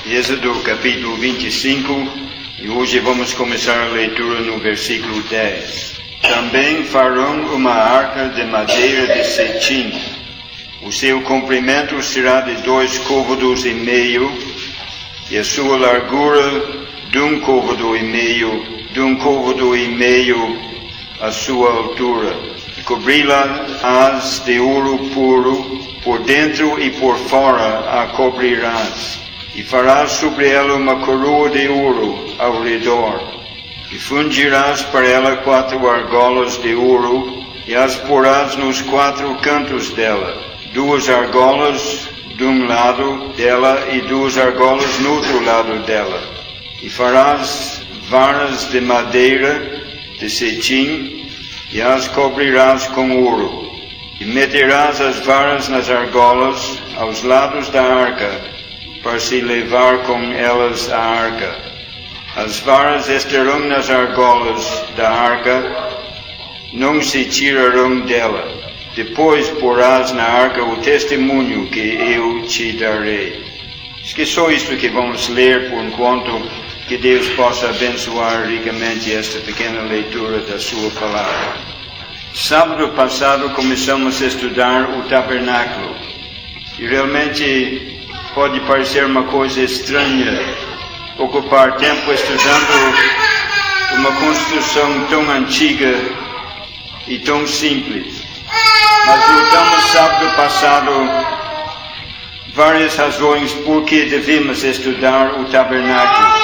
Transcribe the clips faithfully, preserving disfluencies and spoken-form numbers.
Êxodo capítulo vinte e cinco, e hoje vamos começar a leitura no versículo dez. Também farão uma arca de madeira de cetim. O seu comprimento será de dois côvados e meio, e a sua largura de um côvado e meio, de um côvado e meio a sua altura. Cobri-la-ás de ouro puro, por dentro e por fora a cobrirás. E farás sobre ela uma coroa de ouro ao redor. E fundirás para ela quatro argolas de ouro, e as porás nos quatro cantos dela. Duas argolas de um lado dela e duas argolas no outro lado dela. E farás varas de madeira de cetim, e as cobrirás com ouro. E meterás as varas nas argolas aos lados da arca, para se levar com elas a arca. As varas estarão nas argolas da arca, não se tirarão dela. Depois porás na arca o testemunho que eu te darei. Acho que é só isto que vamos ler por enquanto. Que Deus possa abençoar ricamente esta pequena leitura da sua palavra. Sábado passado começamos a estudar o tabernáculo. E realmente pode parecer uma coisa estranha ocupar tempo estudando uma construção tão antiga e tão simples. Mas notamos sábado passado várias razões por que devemos estudar o tabernáculo.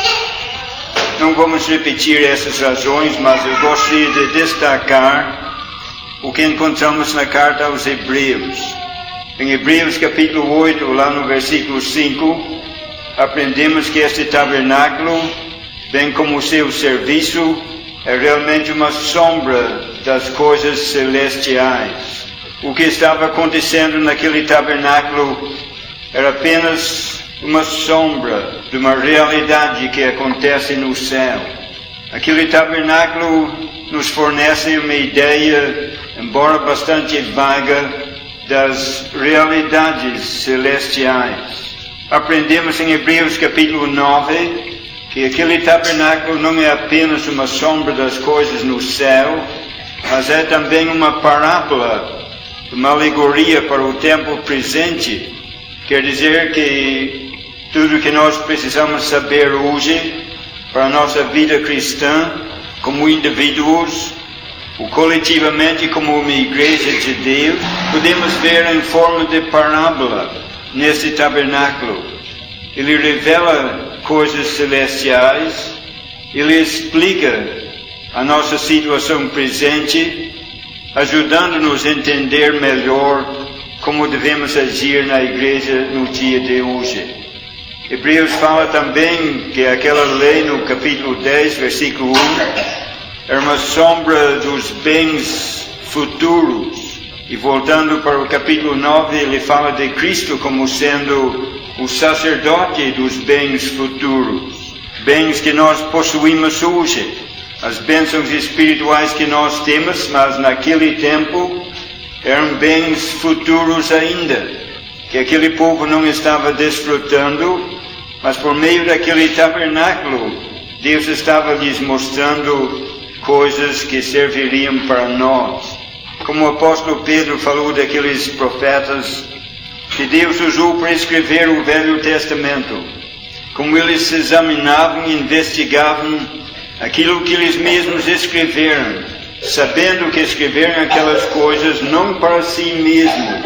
Não vamos repetir essas razões, mas eu gostaria de destacar o que encontramos na carta aos Hebreus. Em Hebreus capítulo oito, lá no versículo cinco, aprendemos que este tabernáculo, bem como o seu serviço, é realmente uma sombra das coisas celestiais. O que estava acontecendo naquele tabernáculo era apenas uma sombra de uma realidade que acontece no céu. Aquele tabernáculo nos fornece uma ideia, embora bastante vaga, das realidades celestiais. Aprendemos em Hebreus capítulo nove que aquele tabernáculo não é apenas uma sombra das coisas no céu, mas é também uma parábola, uma alegoria para o tempo presente. Quer dizer que tudo o que nós precisamos saber hoje para a nossa vida cristã, como indivíduos, ou coletivamente como uma igreja de Deus, podemos ver em forma de parábola nesse tabernáculo. Ele revela coisas celestiais, ele explica a nossa situação presente, ajudando-nos a entender melhor como devemos agir na igreja no dia de hoje. Hebreus fala também que aquela lei no capítulo dez, versículo um, era uma sombra dos bens futuros. E voltando para o capítulo nove, ele fala de Cristo como sendo o sacerdote dos bens futuros. Bens que nós possuímos hoje. As bênçãos espirituais que nós temos, mas naquele tempo eram bens futuros ainda, que aquele povo não estava desfrutando, mas por meio daquele tabernáculo, Deus estava lhes mostrando coisas que serviriam para nós. Como o apóstolo Pedro falou daqueles profetas que Deus usou para escrever o Velho Testamento, como eles examinavam e investigavam aquilo que eles mesmos escreveram, sabendo que escreveram aquelas coisas não para si mesmos,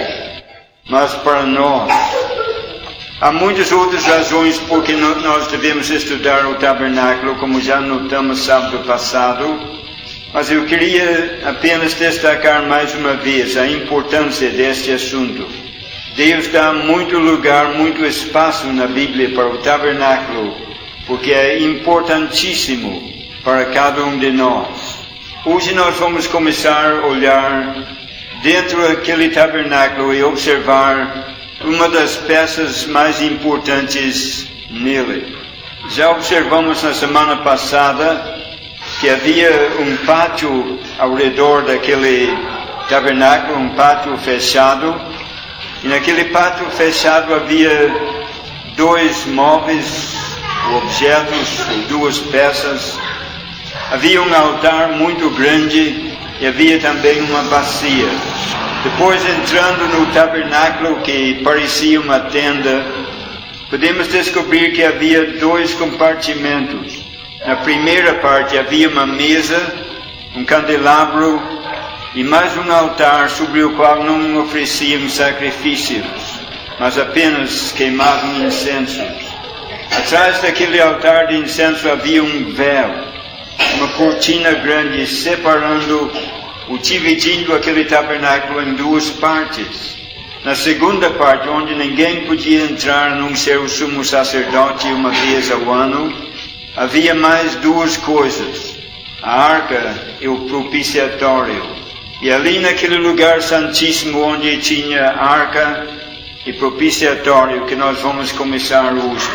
mas para nós. Há muitas outras razões por que nós devemos estudar o tabernáculo, como já notamos sábado passado, mas eu queria apenas destacar mais uma vez a importância deste assunto. Deus dá muito lugar, muito espaço na Bíblia para o tabernáculo, porque é importantíssimo para cada um de nós. Hoje nós vamos começar a olhar dentro daquele tabernáculo e observar uma das peças mais importantes nele. Já observamos na semana passada que havia um pátio ao redor daquele tabernáculo, um pátio fechado, e naquele pátio fechado havia dois móveis, objetos, duas peças. Havia um altar muito grande e havia também uma bacia. Depois, entrando no tabernáculo, que parecia uma tenda, podemos descobrir que havia dois compartimentos. Na primeira parte havia uma mesa, um candelabro e mais um altar sobre o qual não ofereciam sacrifícios, mas apenas queimavam incensos. Atrás daquele altar de incenso havia um véu, uma cortina grande separando, ou dividindo aquele tabernáculo em duas partes. Na segunda parte, onde ninguém podia entrar a não ser o sumo sacerdote uma vez ao ano, havia mais duas coisas: a arca e o propiciatório. E ali naquele lugar santíssimo onde tinha a arca e propiciatório, que nós vamos começar hoje.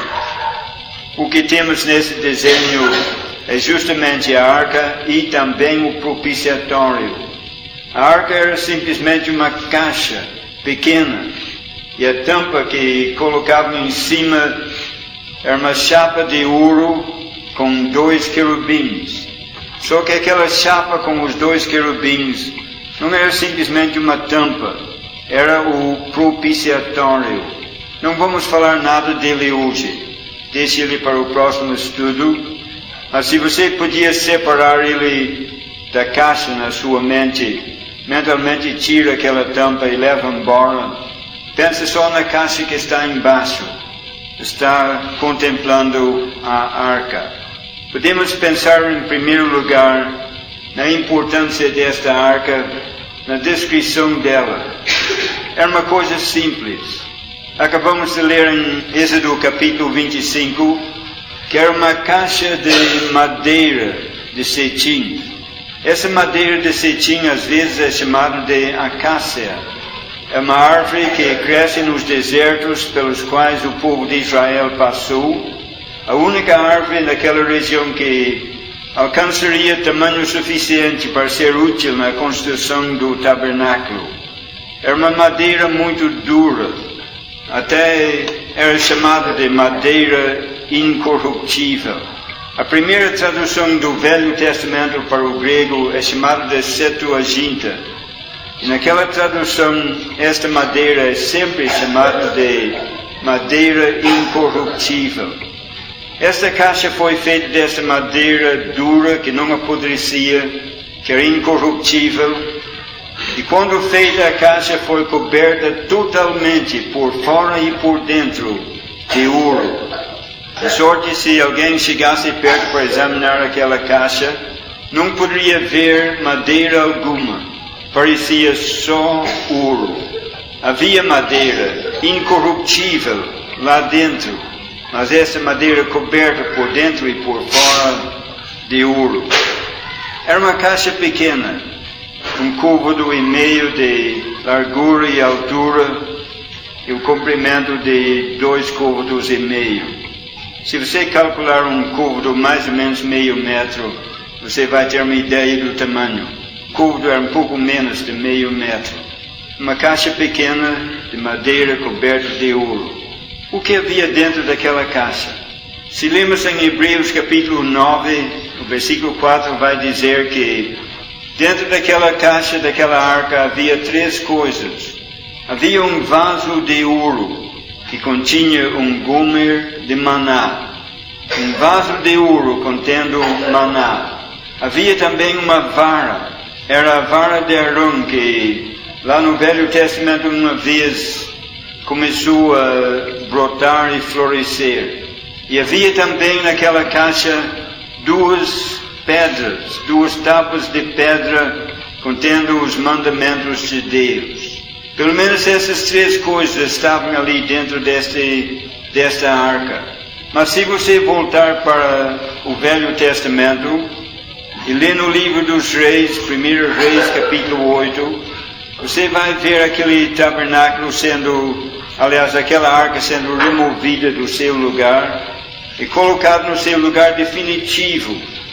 O que temos nesse desenho é justamente a arca e também o propiciatório. A arca era simplesmente uma caixa pequena, e a tampa que colocavam em cima era uma chapa de ouro com dois querubins. Só que aquela chapa com os dois querubins não era simplesmente uma tampa, era o propiciatório. Não vamos falar nada dele hoje, deixe ele para o próximo estudo, mas se você podia separar ele da caixa na sua mente, mentalmente tira aquela tampa e leva embora. Pense só na caixa que está embaixo. Está contemplando a arca. Podemos pensar em primeiro lugar na importância desta arca, na descrição dela. Era uma coisa simples. Acabamos de ler em Êxodo capítulo vinte e cinco que era uma caixa de madeira de cetim. Essa madeira de cetim às vezes é chamada de acácia. É uma árvore que cresce nos desertos pelos quais o povo de Israel passou. A única árvore naquela região que alcançaria tamanho suficiente para ser útil na construção do tabernáculo. Era uma madeira muito dura, até era chamada de madeira incorruptível. A primeira tradução do Velho Testamento para o grego é chamada de Septuaginta. E naquela tradução, esta madeira é sempre chamada de madeira incorruptível. Esta caixa foi feita desta madeira dura, que não apodrecia, que era incorruptível. E quando feita a caixa, foi coberta totalmente, por fora e por dentro, de ouro. De sorte, se alguém chegasse perto para examinar aquela caixa, não poderia ver madeira alguma. Parecia só ouro. Havia madeira incorruptível lá dentro, mas essa madeira coberta por dentro e por fora de ouro. Era uma caixa pequena, um côvado e meio de largura e altura, e o comprimento de dois côvados e meio. Se você calcular um côvado mais ou menos meio metro, você vai ter uma ideia do tamanho. O côvado era um pouco menos de meio metro. Uma caixa pequena de madeira coberta de ouro. O que havia dentro daquela caixa? Se lemos em Hebreus capítulo nove, o versículo quatro vai dizer que dentro daquela caixa, daquela arca, havia três coisas. Havia um vaso de ouro que continha um gomer de maná. Um vaso de ouro contendo maná. Havia também uma vara. Era a vara de Arão que lá no Velho Testamento uma vez começou a brotar e florescer. E havia também naquela caixa duas pedras, duas tábuas de pedra contendo os mandamentos de Deus. Pelo menos essas três coisas estavam ali dentro deste, desta arca. Mas se você voltar para o Velho Testamento e ler no livro dos Reis, primeiro Reis capítulo oito, você vai ver aquele tabernáculo sendo, aliás, aquela arca sendo removida do seu lugar e colocada no seu lugar definitivo,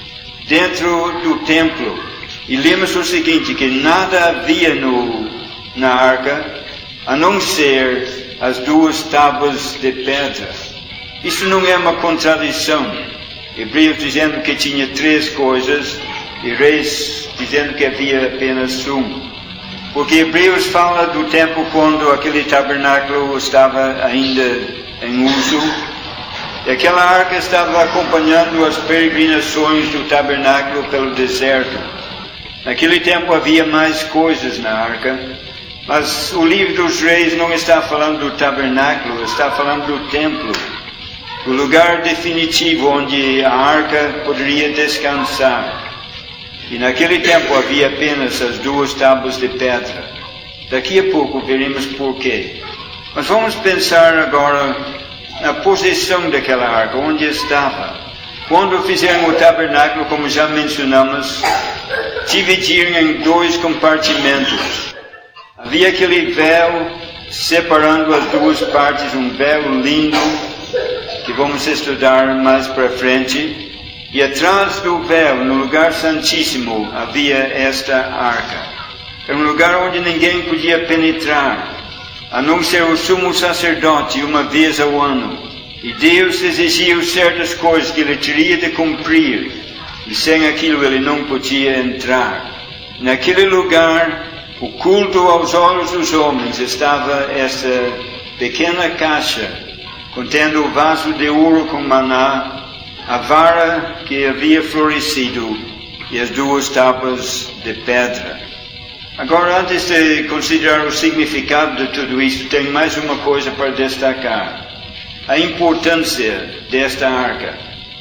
dentro do templo. E lemos o seguinte, que nada havia no, na arca, a não ser as duas tábuas de pedra. Isso não é uma contradição. Hebreus dizendo que tinha três coisas e Reis dizendo que havia apenas um. Porque Hebreus fala do tempo quando aquele tabernáculo estava ainda em uso. E aquela arca estava acompanhando as peregrinações do tabernáculo pelo deserto. Naquele tempo havia mais coisas na arca, mas o livro dos Reis não está falando do tabernáculo, está falando do templo, o lugar definitivo onde a arca poderia descansar. E naquele tempo havia apenas as duas tábuas de pedra. Daqui a pouco veremos porquê. Mas vamos pensar agora na posição daquela arca, onde estava. Quando fizeram o tabernáculo, como já mencionamos, dividiram em dois compartimentos. Havia aquele véu separando as duas partes, um véu lindo, que vamos estudar mais para frente. E atrás do véu, no lugar santíssimo, havia esta arca. Era um lugar onde ninguém podia penetrar, a não ser o sumo sacerdote uma vez ao ano. E Deus exigia certas coisas que ele teria de cumprir, e sem aquilo ele não podia entrar. Naquele lugar, oculto aos olhos dos homens, estava esta pequena caixa, contendo o vaso de ouro com maná, a vara que havia florescido e as duas tábuas de pedra. Agora, antes de considerar o significado de tudo isto, tem mais uma coisa para destacar. A importância desta arca.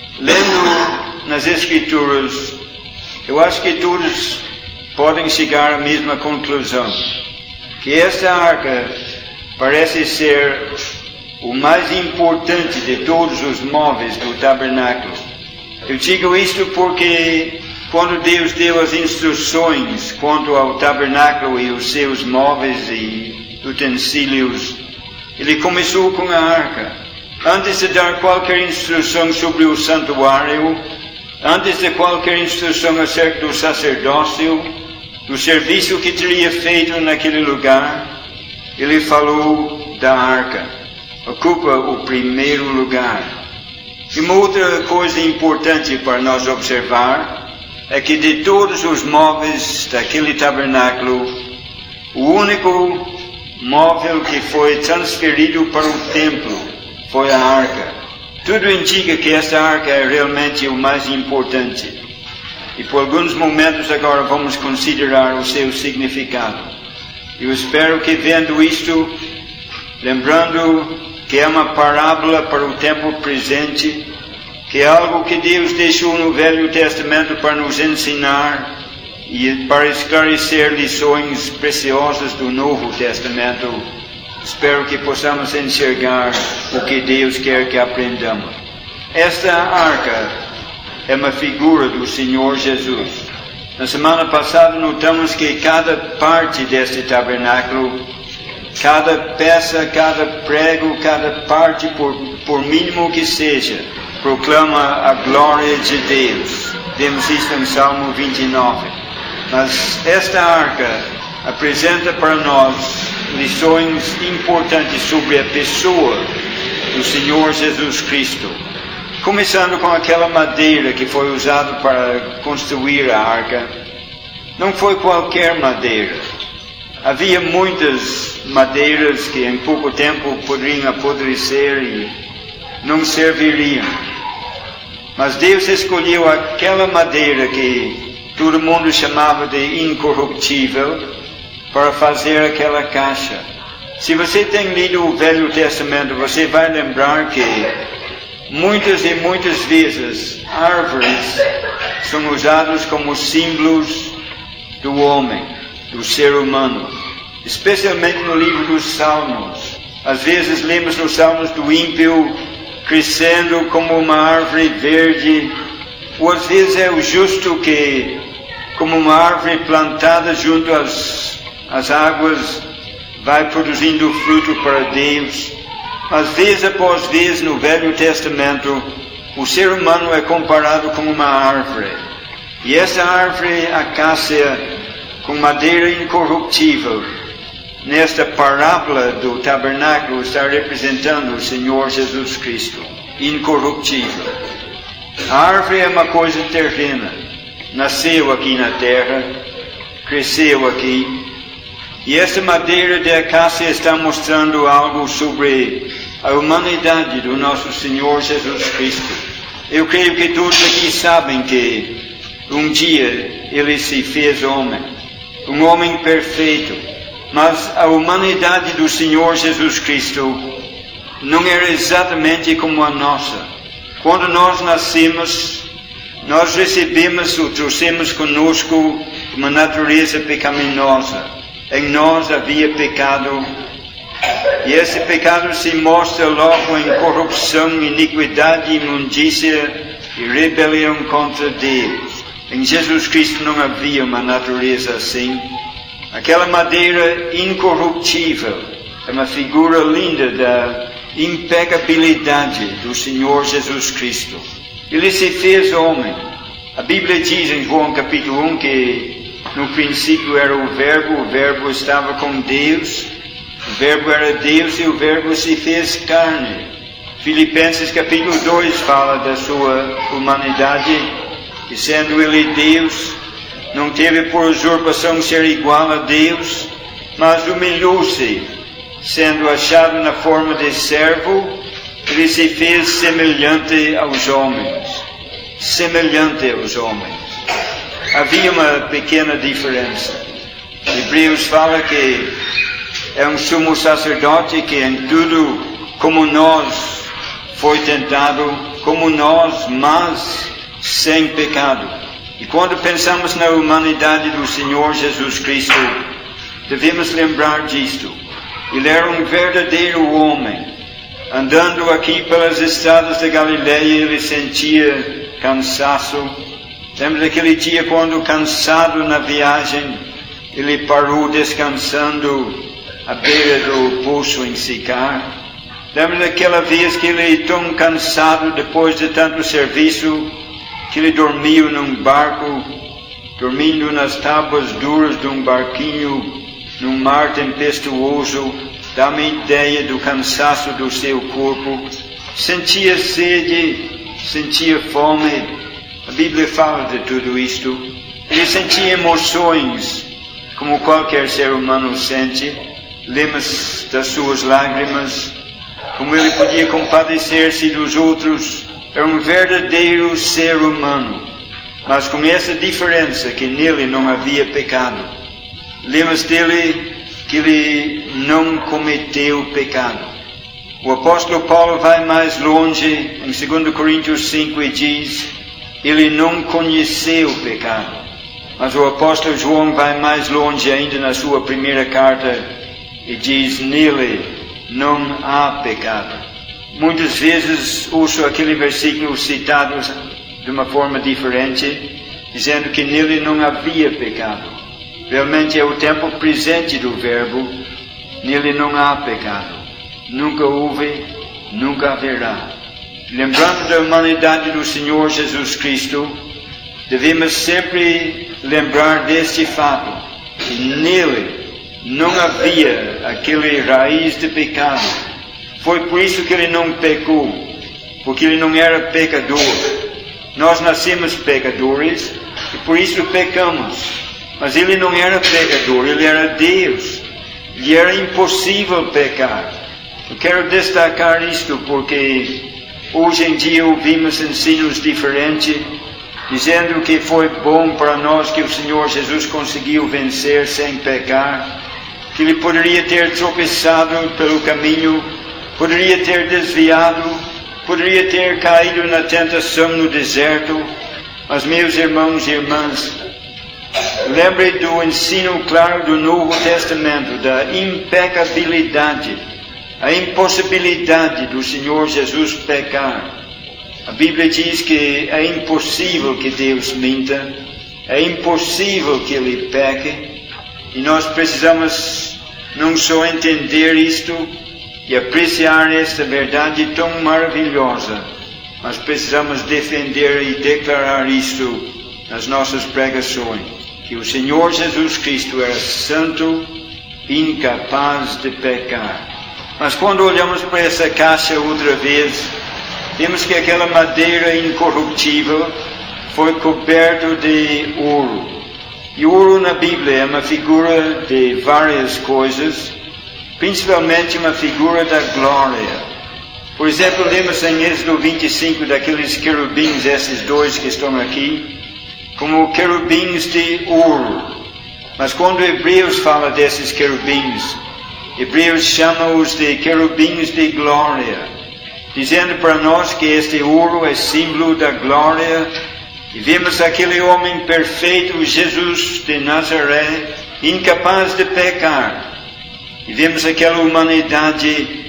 Lendo nas Escrituras, eu acho que todos podem chegar à mesma conclusão, que esta arca parece ser o mais importante de todos os móveis do tabernáculo. Eu digo isto porque quando Deus deu as instruções quanto ao tabernáculo e os seus móveis e utensílios, Ele começou com a arca. Antes de dar qualquer instrução sobre o santuário, antes de qualquer instrução acerca do sacerdócio, do serviço que teria feito naquele lugar, Ele falou da arca. Ocupa o primeiro lugar. E uma outra coisa importante para nós observar é que de todos os móveis daquele tabernáculo, o único móvel que foi transferido para o templo foi a arca. Tudo indica que esta arca é realmente o mais importante. E por alguns momentos agora vamos considerar o seu significado. Eu espero que vendo isto, lembrando que é uma parábola para o tempo presente, que é algo que Deus deixou no Velho Testamento para nos ensinar e para esclarecer lições preciosas do Novo Testamento. Espero que possamos enxergar o que Deus quer que aprendamos. Esta arca é uma figura do Senhor Jesus. Na semana passada notamos que cada parte deste tabernáculo, cada peça, cada prego, cada parte, por, por mínimo que seja, proclama a glória de Deus. Vemos isto em Salmo vinte e nove. Mas esta arca apresenta para nós lições importantes sobre a pessoa do Senhor Jesus Cristo. Começando com aquela madeira que foi usada para construir a arca. Não foi qualquer madeira. Havia muitas madeiras que em pouco tempo poderiam apodrecer e não serviriam. Mas Deus escolheu aquela madeira que todo mundo chamava de incorruptível para fazer aquela caixa. Se você tem lido o Velho Testamento, você vai lembrar que muitas e muitas vezes árvores são usadas como símbolos do homem, do ser humano, especialmente no livro dos Salmos. Às vezes lemos nos Salmos do ímpio crescendo como uma árvore verde, ou às vezes é o justo que, como uma árvore plantada junto às, às águas, vai produzindo fruto para Deus. Mas vez após vez no Velho Testamento, o ser humano é comparado com uma árvore. E essa árvore acácia, com madeira incorruptível, nesta parábola do tabernáculo está representando o Senhor Jesus Cristo. incorruptível. A árvore é uma coisa terrena, nasceu aqui na terra, cresceu aqui, e esta madeira de acácia está mostrando algo sobre a humanidade do nosso Senhor Jesus Cristo. Eu creio que todos aqui sabem que um dia Ele se fez homem, um homem perfeito, mas a humanidade do Senhor Jesus Cristo não era exatamente como a nossa. Quando nós nascemos, nós recebemos ou trouxemos conosco uma natureza pecaminosa. Em nós havia pecado, e esse pecado se mostra logo em corrupção, iniquidade, imundícia e rebelião contra Deus. Em Jesus Cristo não havia uma natureza assim. Aquela madeira incorruptível é uma figura linda da impecabilidade do Senhor Jesus Cristo. Ele se fez homem. A Bíblia diz em João capítulo um que no princípio era o Verbo, o Verbo estava com Deus, o Verbo era Deus e o Verbo se fez carne. Filipenses capítulo dois fala da sua humanidade, e sendo Ele Deus, não teve por usurpação ser igual a Deus, mas humilhou-se, sendo achado na forma de servo, Ele se fez semelhante aos homens. Semelhante aos homens. Havia uma pequena diferença. Hebreus fala que é um sumo sacerdote que em tudo, como nós, foi tentado, como nós, mas sem pecado. E quando pensamos na humanidade do Senhor Jesus Cristo, devemos lembrar disto. Ele era um verdadeiro homem. Andando aqui pelas estradas da Galileia, ele sentia cansaço. Lembra daquele dia quando, cansado na viagem, ele parou descansando à beira do poço em Sicar? Lembra daquela vez que ele, tão cansado depois de tanto serviço, que ele dormiu num barco, dormindo nas tábuas duras de um barquinho, num mar tempestuoso? Dá-me ideia do cansaço do seu corpo. Sentia sede, sentia fome. A Bíblia fala de tudo isto. Ele sentia emoções, como qualquer ser humano sente. Lemos das suas lágrimas, como ele podia compadecer-se dos outros. Era um verdadeiro ser humano, mas com essa diferença que nele não havia pecado. Lemos dele que ele não cometeu pecado. O apóstolo Paulo vai mais longe em segundo Coríntios cinco e diz: ele não conheceu o pecado. Mas o apóstolo João vai mais longe ainda na sua primeira carta e diz: nele não há pecado. Muitas vezes ouço aquele versículo citado de uma forma diferente, dizendo que nele não havia pecado. Realmente é o tempo presente do verbo. Nele não há pecado. Nunca houve, nunca haverá. Lembrando da humanidade do Senhor Jesus Cristo, devemos sempre lembrar deste fato, que nele não havia aquele raiz de pecado. Foi por isso que ele não pecou, porque ele não era pecador. Nós nascemos pecadores e por isso pecamos. Mas ele não era pecador, ele era Deus. E era impossível pecar. Eu quero destacar isto porque hoje em dia ouvimos ensinos diferentes, dizendo que foi bom para nós que o Senhor Jesus conseguiu vencer sem pecar, que ele poderia ter tropeçado pelo caminho, poderia ter desviado, poderia ter caído na tentação no deserto. Mas, meus irmãos e irmãs, lembre do ensino claro do Novo Testamento, da impecabilidade, a impossibilidade do Senhor Jesus pecar. A Bíblia diz que é impossível que Deus minta, é impossível que Ele peque, e nós precisamos não só entender isto e apreciar esta verdade tão maravilhosa, mas precisamos defender e declarar isto nas nossas pregações, que o Senhor Jesus Cristo era santo, incapaz de pecar. Mas quando olhamos para essa caixa outra vez, Vemos que aquela madeira incorruptível foi coberta de ouro. E ouro na Bíblia é uma figura de várias coisas, principalmente uma figura da glória. Por exemplo, lemos em Êxodo vinte e cinco daqueles querubins, esses dois que estão aqui, como querubins de ouro. Mas quando Hebreus fala desses querubins, Hebreus chama-os de querubins de glória, dizendo para nós que este ouro é símbolo da glória. E vemos aquele homem perfeito, Jesus de Nazaré, incapaz de pecar. E vemos aquela humanidade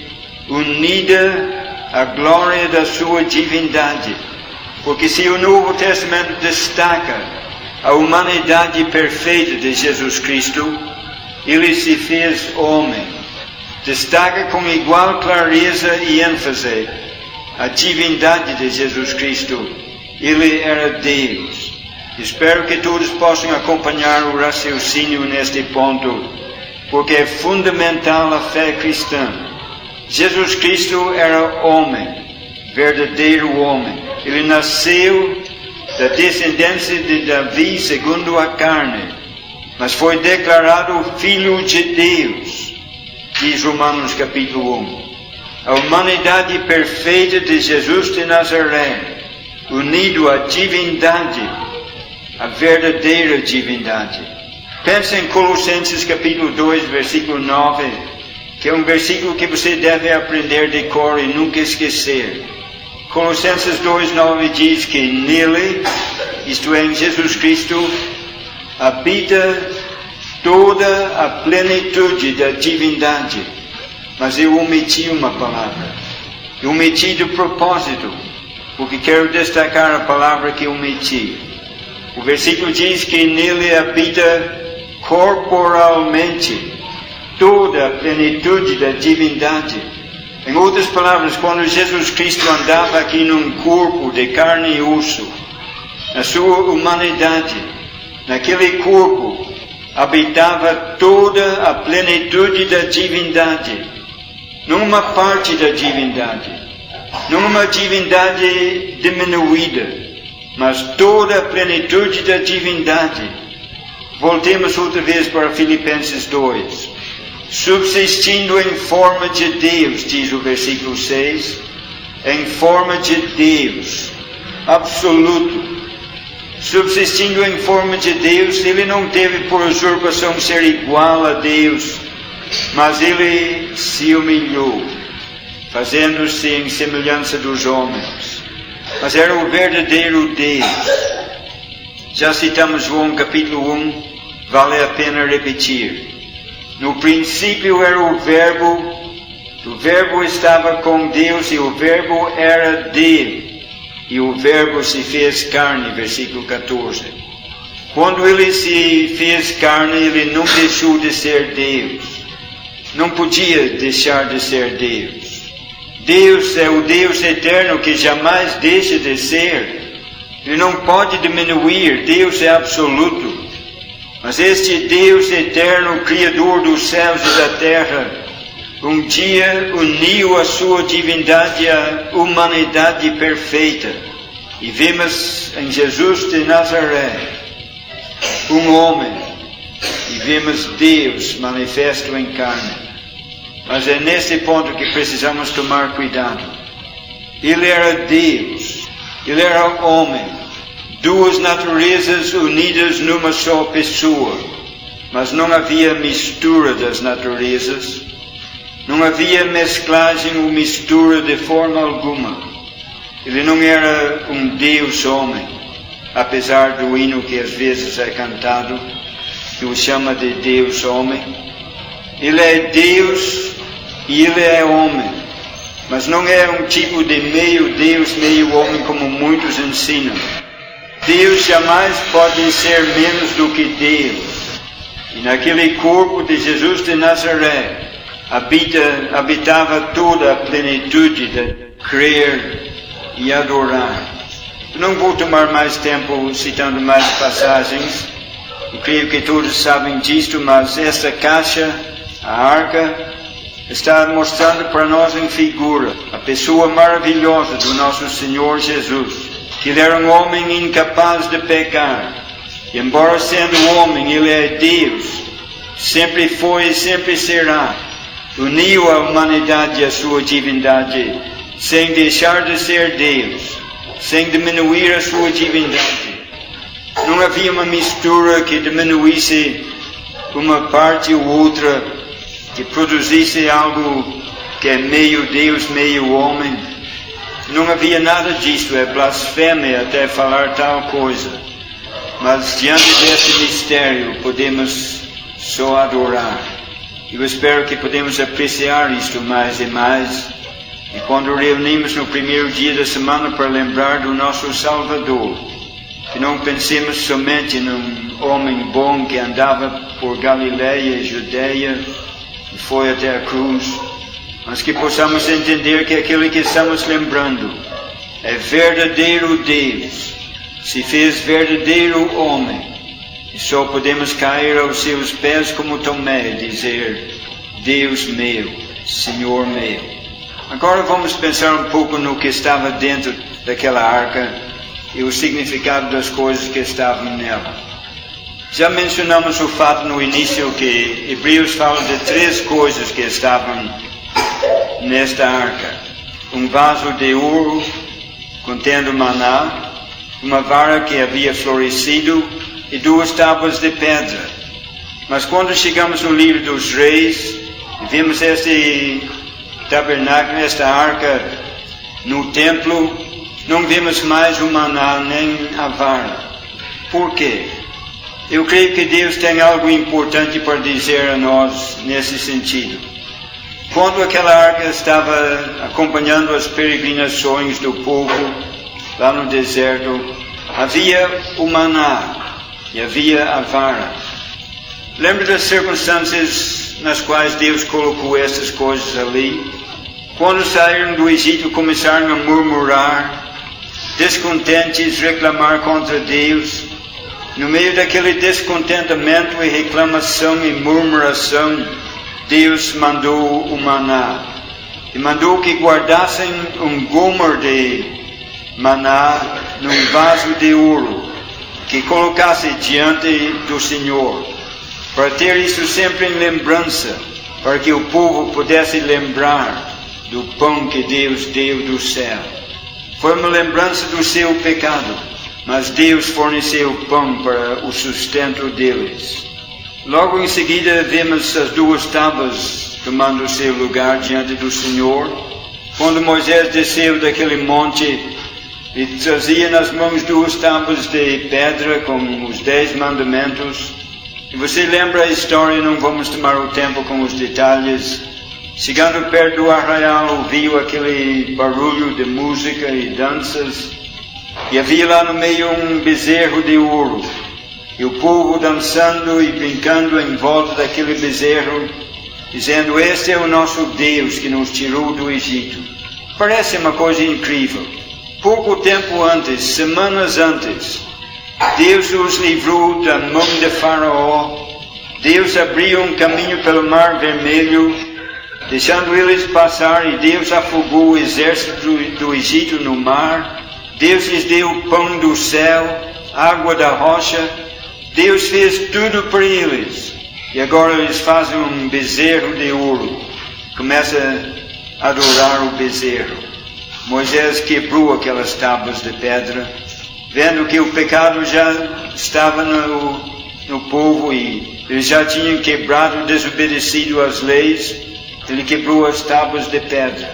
unida à glória da sua divindade. Porque se o Novo Testamento destaca a humanidade perfeita de Jesus Cristo, ele se fez homem. Destaca com igual clareza e ênfase a divindade de Jesus Cristo. Ele era Deus. Espero que todos possam acompanhar o raciocínio neste ponto, porque é fundamental a fé cristã. Jesus Cristo era homem, verdadeiro homem. Ele nasceu da descendência de Davi segundo a carne, mas foi declarado Filho de Deus, diz Romanos capítulo um. A humanidade perfeita de Jesus de Nazaré, unido à divindade, a verdadeira divindade. Pense em Colossenses capítulo dois, versículo nove, que é um versículo que você deve aprender de cor e nunca esquecer. Colossenses dois, nove diz que nele, isto é, em Jesus Cristo, habita toda a plenitude da divindade. Mas eu omiti uma palavra. Eu omiti de propósito, porque quero destacar a palavra que omiti. O versículo diz que nele habita corporalmente toda a plenitude da divindade. Em outras palavras, quando Jesus Cristo andava aqui num corpo de carne e osso, na sua humanidade, naquele corpo habitava toda a plenitude da divindade, não uma parte da divindade, não uma divindade diminuída, mas toda a plenitude da divindade. Voltemos outra vez para Filipenses dois. Subsistindo em forma de Deus, diz o versículo seis, em forma de Deus, absoluto. Subsistindo em forma de Deus, ele não teve por usurpação ser igual a Deus, mas ele se humilhou, fazendo-se em semelhança dos homens. Mas era o verdadeiro Deus. Já citamos João capítulo um, vale a pena repetir. No princípio era o Verbo, o Verbo estava com Deus e o Verbo era Deus. E o Verbo se fez carne, versículo catorze. Quando ele se fez carne, ele não deixou de ser Deus. Não podia deixar de ser Deus. Deus é o Deus eterno que jamais deixa de ser. Ele não pode diminuir, Deus é absoluto. Mas este Deus eterno, Criador dos céus e da terra, um dia uniu a sua divindade à humanidade perfeita. E vemos em Jesus de Nazaré um homem. E vemos Deus manifesto em carne. Mas é nesse ponto que precisamos tomar cuidado. Ele era Deus. Ele era homem. Duas naturezas unidas numa só pessoa. Mas não havia mistura das naturezas. Não havia mesclagem ou mistura de forma alguma. Ele não era um Deus homem, apesar do hino que às vezes é cantado, que o chama de Deus homem. Ele é Deus e ele é homem, mas não é um tipo de meio Deus, meio homem como muitos ensinam. Deus jamais pode ser menos do que Deus. E naquele corpo de Jesus de Nazaré habita, habitava toda a plenitude de crer e adorar. Não vou tomar mais tempo citando mais passagens. Eu creio que todos sabem disto, mas essa caixa, a arca, está mostrando para nós em figura a pessoa maravilhosa do nosso Senhor Jesus, que ele era um homem incapaz de pecar. E embora sendo homem, ele é Deus, sempre foi e sempre será. Uniu a humanidade à sua divindade, sem deixar de ser Deus, sem diminuir a sua divindade. Não havia uma mistura que diminuísse uma parte ou outra, que produzisse algo que é meio Deus, meio homem. Não havia nada disso, é blasfêmia até falar tal coisa. Mas diante deste mistério podemos só adorar. Eu espero que podemos apreciar isto mais e mais. E quando reunimos no primeiro dia da semana para lembrar do nosso Salvador, que não pensemos somente num homem bom que andava por Galileia e Judeia e foi até a cruz, mas que possamos entender que aquele que estamos lembrando é verdadeiro Deus, se fez verdadeiro homem. E só podemos cair aos seus pés como Tomé e dizer: Deus meu, Senhor meu. Agora vamos pensar um pouco no que estava dentro daquela arca e o significado das coisas que estavam nela. Já mencionamos o fato no início que Hebreus fala de três coisas que estavam nesta arca: um vaso de ouro contendo maná, uma vara que havia florescido e duas tábuas de pedra. Mas quando chegamos no livro dos Reis e vemos este tabernáculo, esta arca no templo, não vemos mais o maná nem a vara. Por quê? Eu creio que Deus tem algo importante para dizer a nós nesse sentido. Quando aquela arca estava acompanhando as peregrinações do povo lá no deserto, havia o maná e havia a vara. Lembra das circunstâncias nas quais Deus colocou essas coisas ali? Quando saíram do Egito, começaram a murmurar, descontentes, reclamar contra Deus. No meio daquele descontentamento e reclamação e murmuração, Deus mandou o maná. E mandou que guardassem um gomer de maná num vaso de ouro, que colocasse diante do Senhor, para ter isso sempre em lembrança, para que o povo pudesse lembrar do pão que Deus deu do céu. Foi uma lembrança do seu pecado, mas Deus forneceu pão para o sustento deles. Logo em seguida vemos as duas tábuas tomando o seu lugar diante do Senhor. Quando Moisés desceu daquele monte e trazia nas mãos duas tábuas de pedra com os dez mandamentos. E você lembra a história, não vamos tomar o tempo com os detalhes. Chegando perto do arraial, ouviu aquele barulho de música e danças. E havia lá no meio um bezerro de ouro. E o povo dançando e brincando em volta daquele bezerro, dizendo: este é o nosso Deus que nos tirou do Egito. Parece uma coisa incrível. Pouco tempo antes, semanas antes, Deus os livrou da mão de Faraó. Deus abriu um caminho pelo Mar Vermelho, deixando eles passar, e Deus afogou o exército do, do Egito no mar. Deus lhes deu pão do céu, água da rocha. Deus fez tudo para eles. E agora eles fazem um bezerro de ouro. Começa a adorar o bezerro. Moisés quebrou aquelas tábuas de pedra, vendo que o pecado já estava no, no povo e eles já tinham quebrado, desobedecido às leis. Ele quebrou as tábuas de pedra.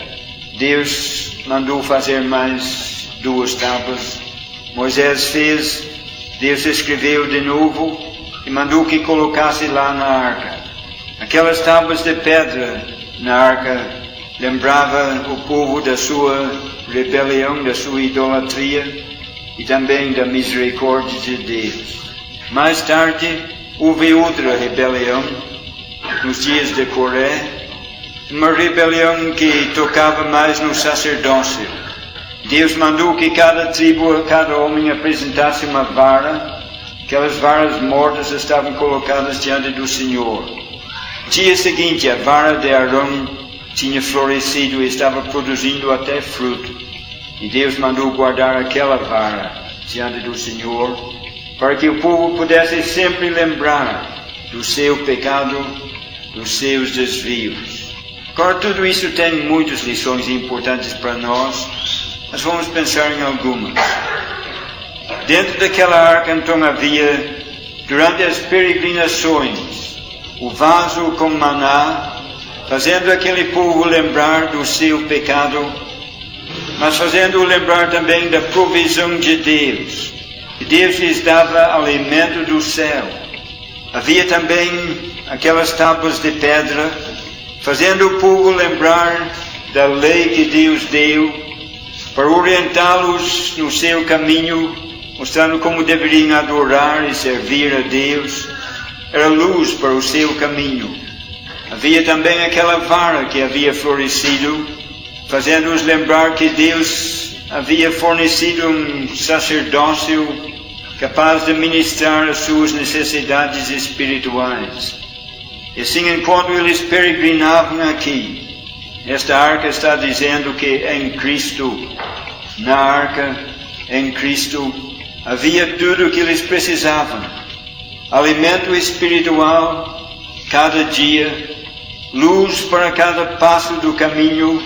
Deus mandou fazer mais duas tábuas. Moisés fez, Deus escreveu de novo e mandou que colocasse lá na arca. Aquelas tábuas de pedra na arca lembrava o povo da sua rebelião, da sua idolatria e também da misericórdia de Deus. Mais tarde houve outra rebelião, nos dias de Coré, uma rebelião que tocava mais no sacerdócio. Deus mandou que cada tribo, cada homem apresentasse uma vara. Aquelas varas mortas estavam colocadas diante do Senhor. Dia seguinte, a vara de Arão tinha florescido e estava produzindo até fruto. E Deus mandou guardar aquela vara diante do Senhor, para que o povo pudesse sempre lembrar do seu pecado, dos seus desvios. Agora, tudo isso tem muitas lições importantes para nós, mas vamos pensar em algumas. Dentro daquela arca, então, havia, durante as peregrinações, o vaso com maná, fazendo aquele povo lembrar do seu pecado, mas fazendo-o lembrar também da provisão de Deus. E Deus lhes dava alimento do céu. Havia também aquelas tábuas de pedra, fazendo o povo lembrar da lei que Deus deu, para orientá-los no seu caminho, mostrando como deveriam adorar e servir a Deus. Era luz para o seu caminho. Havia também aquela vara que havia florescido, fazendo-os lembrar que Deus havia fornecido um sacerdócio capaz de ministrar as suas necessidades espirituais. E assim, enquanto eles peregrinavam aqui, esta arca está dizendo que em Cristo, na arca, em Cristo, havia tudo o que eles precisavam. Alimento espiritual, cada dia, luz para cada passo do caminho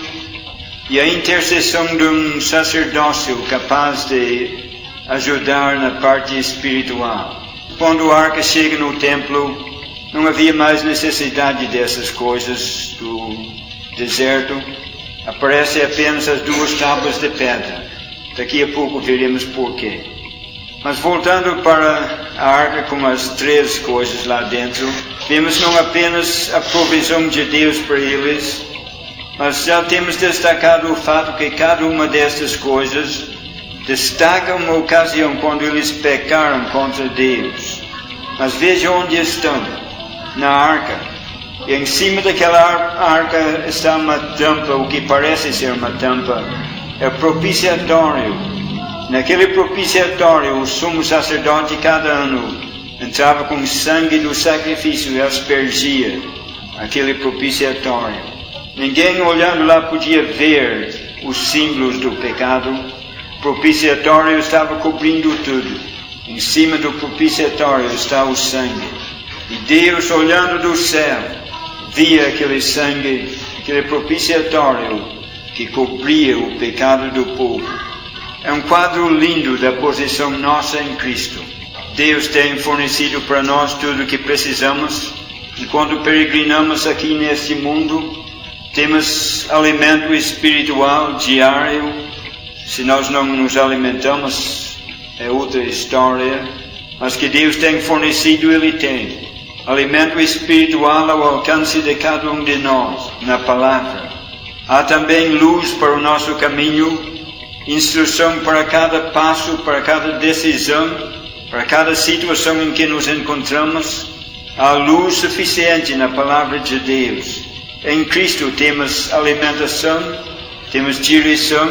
e a intercessão de um sacerdócio capaz de ajudar na parte espiritual. Quando a arca chega no templo, não havia mais necessidade dessas coisas do deserto. Aparecem apenas as duas tábuas de pedra. Daqui a pouco veremos porquê. Mas voltando para a arca com as três coisas lá dentro, vemos não apenas a provisão de Deus para eles, mas já temos destacado o fato que cada uma destas coisas destaca uma ocasião quando eles pecaram contra Deus. Mas veja onde estão, na arca. E em cima daquela arca está uma tampa, o que parece ser uma tampa. É o propiciatório. Naquele propiciatório, o sumo sacerdote cada ano entrava com o sangue do sacrifício e aspergia aquele propiciatório. Ninguém olhando lá podia ver os símbolos do pecado. O propiciatório estava cobrindo tudo. Em cima do propiciatório está o sangue. E Deus, olhando do céu, via aquele sangue, aquele propiciatório que cobria o pecado do povo. É um quadro lindo da posição nossa em Cristo. Deus tem fornecido para nós tudo o que precisamos. Enquanto peregrinamos aqui neste mundo, temos alimento espiritual diário. Se nós não nos alimentamos, é outra história. Mas que Deus tem fornecido, Ele tem. Alimento espiritual ao alcance de cada um de nós, na palavra. Há também luz para o nosso caminho, instrução para cada passo, para cada decisão, para cada situação em que nos encontramos. Há luz suficiente na palavra de Deus. Em Cristo temos alimentação, temos direção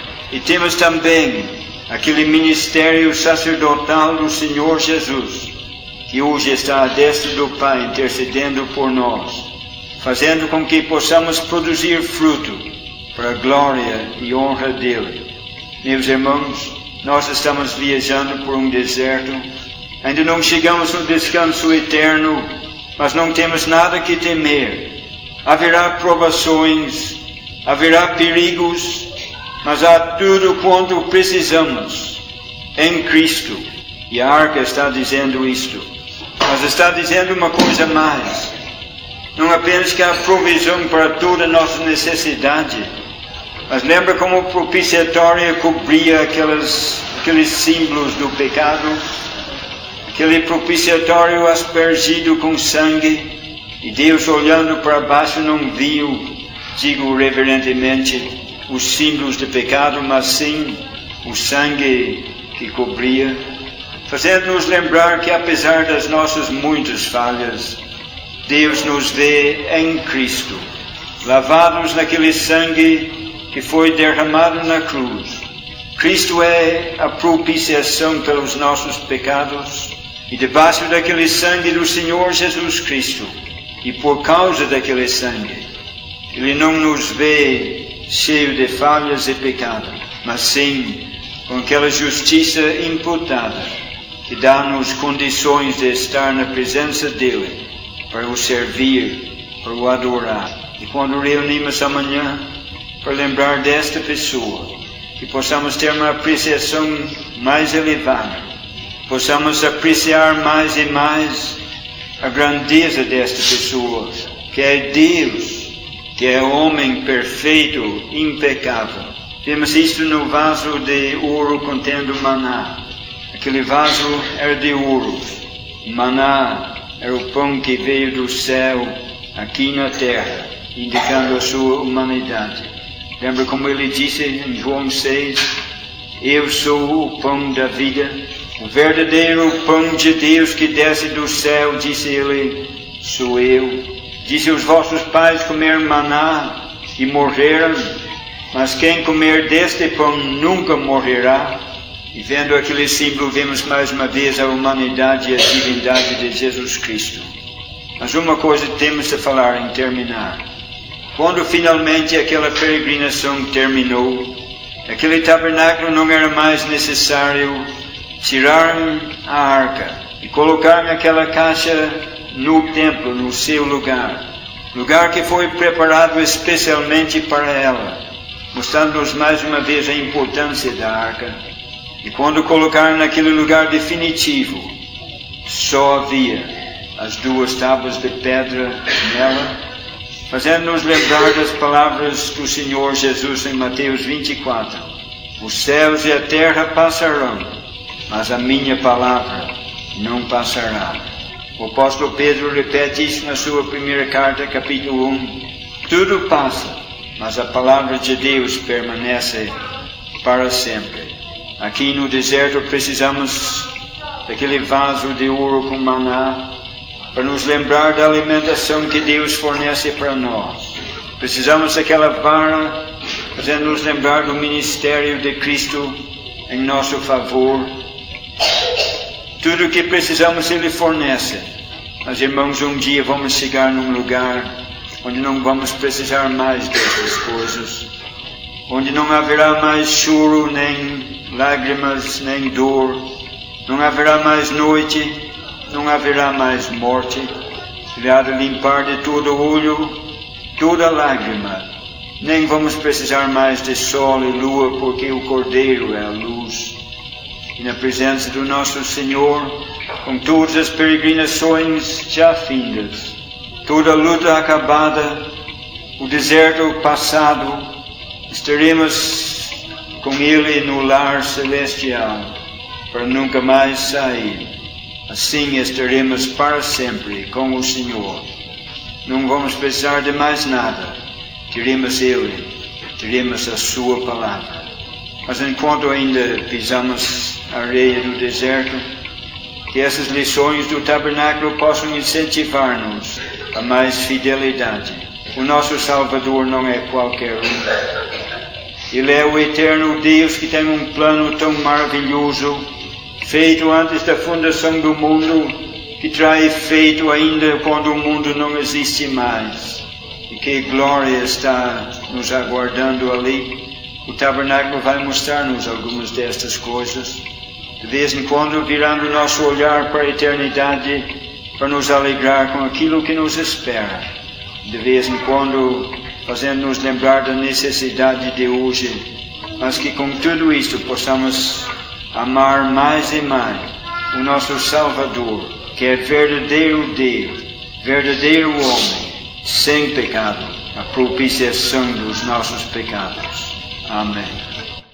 e temos também aquele ministério sacerdotal do Senhor Jesus, que hoje está à destra do Pai, intercedendo por nós, fazendo com que possamos produzir fruto para a glória e honra dEle. Meus irmãos, nós estamos viajando por um deserto, ainda não chegamos no descanso eterno, mas não temos nada que temer. Haverá provações, haverá perigos, mas há tudo quanto precisamos em Cristo. E a arca está dizendo isto. Mas está dizendo uma coisa mais. Não apenas que há provisão para toda a nossa necessidade, mas lembra como o propiciatório cobria aquelas, aqueles símbolos do pecado, aquele propiciatório aspergido com sangue, e Deus olhando para baixo não viu, digo reverentemente, os símbolos do pecado, mas sim o sangue que cobria, fazendo-nos lembrar que apesar das nossas muitas falhas, Deus nos vê em Cristo, lavados naquele sangue que foi derramado na cruz. Cristo é a propiciação pelos nossos pecados, e debaixo daquele sangue do Senhor Jesus Cristo, e por causa daquele sangue, Ele não nos vê cheio de falhas e pecado, mas sim com aquela justiça imputada, que dá-nos condições de estar na presença dEle, para o servir, para o adorar. E quando reunimos amanhã, para lembrar desta pessoa, que possamos ter uma apreciação mais elevada, possamos apreciar mais e mais a grandeza desta pessoa, que é Deus, que é homem perfeito, impecável. Vemos isto no vaso de ouro contendo maná. Aquele vaso era de ouro. Maná era o pão que veio do céu aqui na terra, indicando a sua humanidade. Lembra como ele disse em João seis, eu sou o pão da vida, o verdadeiro pão de Deus que desce do céu, disse ele, sou eu. Disse os vossos pais comer maná e morreram, mas quem comer deste pão nunca morrerá. E vendo aquele símbolo, vemos mais uma vez a humanidade e a divindade de Jesus Cristo. Mas uma coisa temos de falar em terminar. Quando finalmente aquela peregrinação terminou, aquele tabernáculo não era mais necessário tirar a arca e colocar naquela caixa no templo, no seu lugar. Lugar que foi preparado especialmente para ela, mostrando-nos mais uma vez a importância da arca. E quando colocaram naquele lugar definitivo, só havia as duas tábuas de pedra nela, fazendo-nos lembrar das palavras do Senhor Jesus em Mateus vinte e quatro. Os céus e a terra passarão, mas a minha palavra não passará. O apóstolo Pedro repete isso na sua primeira carta, capítulo um. Tudo passa, mas a palavra de Deus permanece para sempre. Aqui no deserto precisamos daquele vaso de ouro com maná, para nos lembrar da alimentação que Deus fornece para nós. Precisamos daquela vara, fazendo nos lembrar do ministério de Cristo em nosso favor. Tudo o que precisamos Ele fornece. Mas irmãos, um dia vamos chegar num lugar onde não vamos precisar mais dessas coisas, onde não haverá mais choro, nem lágrimas, nem dor, não haverá mais noite, não haverá mais morte. Ele há de limpar de todo olho, toda lágrima. Nem vamos precisar mais de sol e lua, porque o Cordeiro é a luz. E na presença do nosso Senhor, com todas as peregrinações já findas, toda a luta acabada, o deserto passado, estaremos com Ele no lar celestial, para nunca mais sair. Assim estaremos para sempre com o Senhor. Não vamos precisar de mais nada. Teremos Ele, teremos a Sua palavra. Mas enquanto ainda pisamos a areia do deserto, que essas lições do tabernáculo possam incentivar-nos a mais fidelidade. O nosso Salvador não é qualquer um. Ele é o eterno Deus que tem um plano tão maravilhoso, feito antes da fundação do mundo, que traz efeito ainda quando o mundo não existe mais. E que glória está nos aguardando ali. O tabernáculo vai mostrar-nos algumas destas coisas. De vez em quando, virando o nosso olhar para a eternidade, para nos alegrar com aquilo que nos espera. De vez em quando, fazendo-nos lembrar da necessidade de hoje, mas que com tudo isto possamos amar mais e mais o nosso Salvador, que é verdadeiro Deus, verdadeiro homem, sem pecado, a propiciação dos nossos pecados. Amém.